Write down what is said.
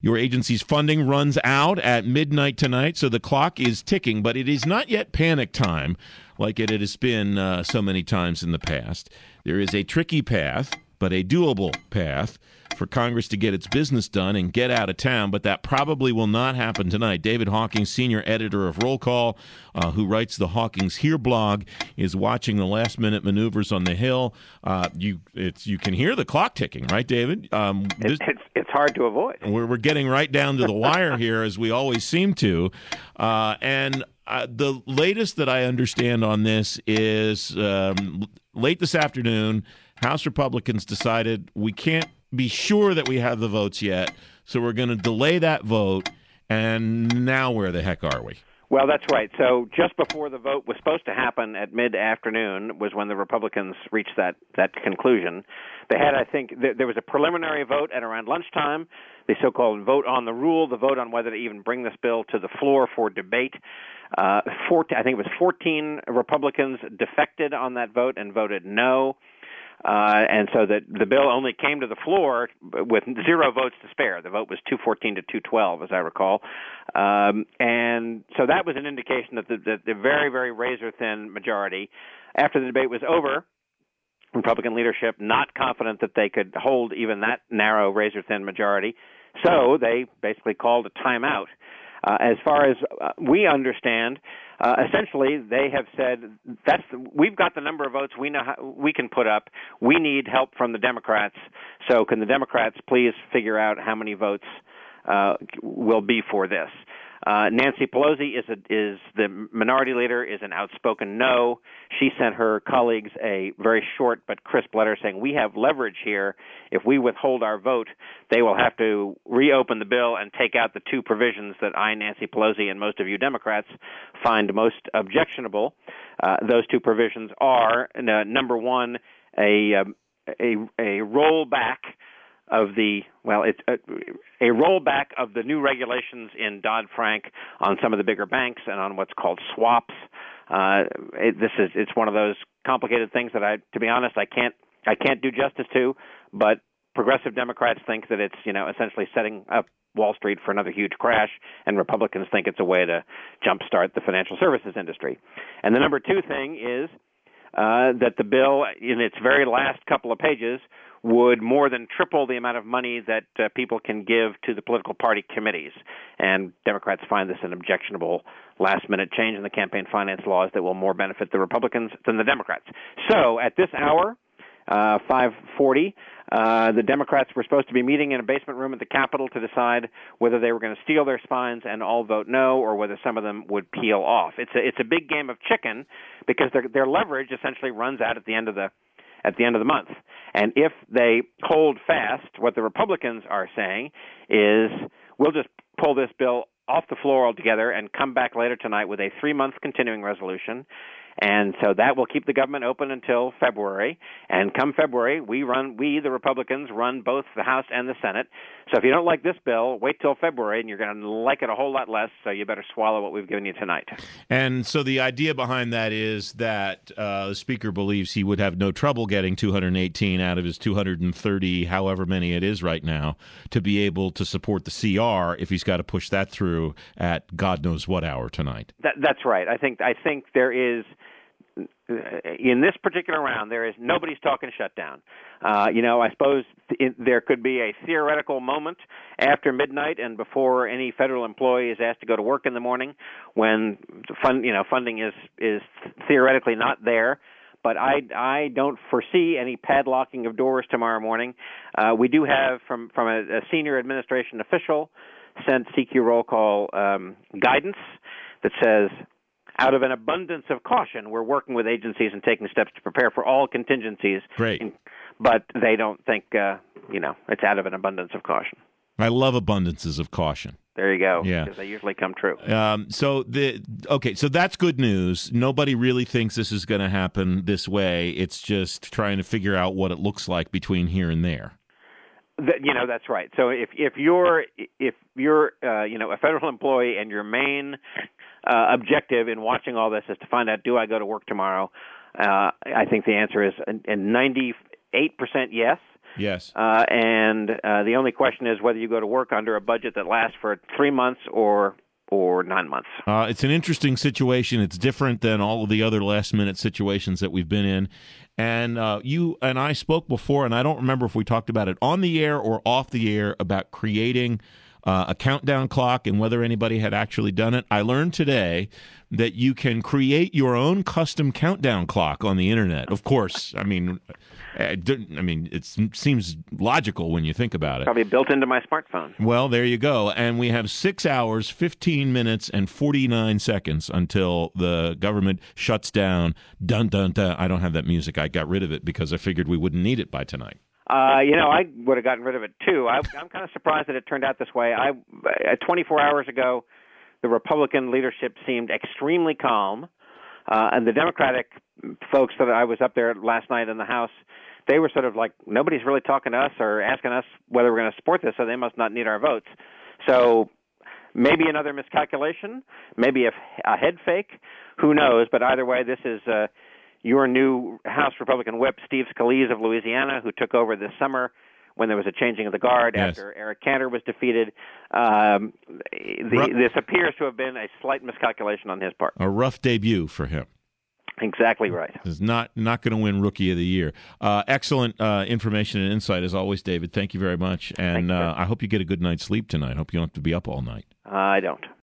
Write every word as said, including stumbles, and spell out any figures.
Your agency's funding runs out at midnight tonight, so the clock is ticking, but it is not yet panic time like it has been uh, so many times in the past. There is a tricky path, but a doable path for Congress to get its business done and get out of town, but that probably will not happen tonight. David Hawkins, senior editor of Roll Call, uh, who writes the Hawkins Here blog, is watching the last-minute maneuvers on the Hill. Uh, you it's you can hear the clock ticking, right, David? Um, this, it's, it's hard to avoid. We're, we're getting right down to the wire here, as we always seem to. Uh, and uh, the latest that I understand on this is um, late this afternoon, House Republicans decided we can't be sure that we have the votes yet, so we're going to delay that vote, and now where the heck are we? Well, that's right. So just before the vote was supposed to happen at mid-afternoon was when the Republicans reached that, that conclusion. They had, I think, th- there was a preliminary vote at around lunchtime, the so-called vote on the rule, the vote on whether to even bring this bill to the floor for debate. Uh, fourteen, I think it was fourteen Republicans defected on that vote and voted no. Uh, and so that the bill only came to the floor with zero votes to spare. The vote was two fourteen to two twelve, as I recall. Um, and so that was an indication that the, the, the very, very razor-thin majority, after the debate was over, Republican leadership not confident that they could hold even that narrow razor-thin majority, so they basically called a timeout. Uh, as far as uh, we understand, uh, essentially they have said that's the, we've got the number of votes we know how, we can put up. We need help from the Democrats. So can the Democrats please figure out how many votes uh, will be for this? Uh, Nancy Pelosi is a, is the minority leader, is an outspoken no. She sent her colleagues a very short but crisp letter saying, we have leverage here. If we withhold our vote, they will have to reopen the bill and take out the two provisions that I, Nancy Pelosi, and most of you Democrats find most objectionable. Uh, those two provisions are, uh, number one, a, um, a, a rollback of the, well, it's a, a rollback of the new regulations in Dodd-Frank on some of the bigger banks and on what's called swaps. Uh, it, this is, it's one of those complicated things that I, to be honest, I can't, I can't do justice to, but progressive Democrats think that it's, you know, essentially setting up Wall Street for another huge crash, and Republicans think it's a way to jumpstart the financial services industry. And the number two thing is uh, that the bill, in its very last couple of pages, would more than triple the amount of money that uh, people can give to the political party committees. And Democrats find this an objectionable last-minute change in the campaign finance laws that will more benefit the Republicans than the Democrats. So at this hour, uh, five forty, uh, the Democrats were supposed to be meeting in a basement room at the Capitol to decide whether they were going to steal their spines and all vote no, or whether some of them would peel off. It's a, it's a big game of chicken because their, their leverage essentially runs out at the end of the at the end of the month. And if they hold fast, what the Republicans are saying is, we'll just pull this bill off the floor altogether and come back later tonight with a three-month continuing resolution. And so that will keep the government open until February. And come February, we run, we, the Republicans, run both the House and the Senate. So if you don't like this bill, wait till February, and you're going to like it a whole lot less, so you better swallow what we've given you tonight. And so the idea behind that is that uh, the Speaker believes he would have no trouble getting two hundred eighteen out of his two hundred thirty, however many it is right now, to be able to support the C R if he's got to push that through at God knows what hour tonight. That, that's right. I think I think there is, in this particular round, there is nobody's talking shutdown. Uh, you know, I suppose th- there could be a theoretical moment after midnight and before any federal employee is asked to go to work in the morning, when fund, you know, funding is is theoretically not there. But I I don't foresee any padlocking of doors tomorrow morning. Uh, we do have from from a, a senior administration official sent C Q Roll Call um, guidance that says, out of an abundance of caution, we're working with agencies and taking steps to prepare for all contingencies. Great. But they don't think, uh, you know, it's out of an abundance of caution. I love abundances of caution. There you go. Yeah. Because they usually come true. Um, so the okay, so that's good news. Nobody really thinks this is going to happen this way. It's just trying to figure out what it looks like between here and there. That, you know, that's right. So if if you're if you're uh, you know, a federal employee and your main uh, objective in watching all this is to find out, do I go to work tomorrow? Uh, I think the answer is a ninety-eight percent yes. Yes. Uh, and uh, the only question is whether you go to work under a budget that lasts for three months or or nine months. Uh, it's an interesting situation. It's different than all of the other last-minute situations that we've been in. And uh, you and I spoke before, and I don't remember if we talked about it on the air or off the air, about creating uh, a countdown clock and whether anybody had actually done it. I learned today that you can create your own custom countdown clock on the internet. Of course, I mean, I mean, it seems logical when you think about it. Probably built into my smartphone. Well, there you go. And we have six hours, fifteen minutes, and forty-nine seconds until the government shuts down. Dun, dun, dun. I don't have that music. I got rid of it because I figured we wouldn't need it by tonight. Uh, you know, I would have gotten rid of it, too. I, I'm kind of surprised that it turned out this way. I, uh, twenty-four hours ago, the Republican leadership seemed extremely calm, uh, and the Democratic folks that I was up there last night in the House, they were sort of like, nobody's really talking to us or asking us whether we're going to support this, so they must not need our votes. So maybe another miscalculation, maybe a, a head fake, who knows? But either way, this is uh, your new House Republican whip, Steve Scalise of Louisiana, who took over this summer when there was a changing of the guard yes. after Eric Cantor was defeated. Um, the, Ru- this appears to have been a slight miscalculation on his part. A rough debut for him. Exactly right. Is not not going to win Rookie of the Year. Uh, excellent uh, information and insight as always, David. Thank you very much, and you, uh, I hope you get a good night's sleep tonight. I hope you don't have to be up all night. Uh, I don't.